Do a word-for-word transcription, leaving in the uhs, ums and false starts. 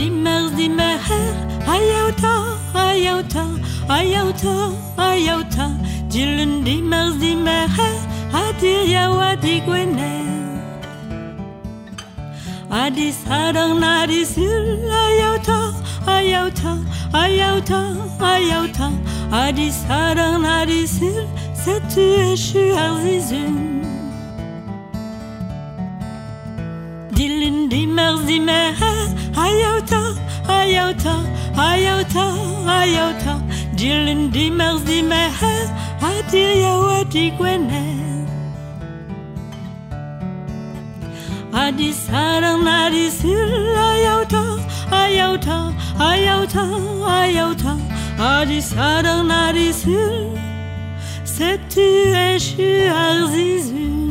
dimers dimer ayauta ayauta ayauta ayauta dilun dimers dimer adir yawadi gwene adi sarang nadi sil ayauta ayauta ayauta ayauta adi sarang nadi sil setu eshu arzizun dilun dimers dimer ayauta ayauta ayauta ayauta dilun dimers dimer adir yawadi gwene adi sarang nadi sil ayauta ayauta ayauta ayauta adi sarang nadi sil setu eshu arzizun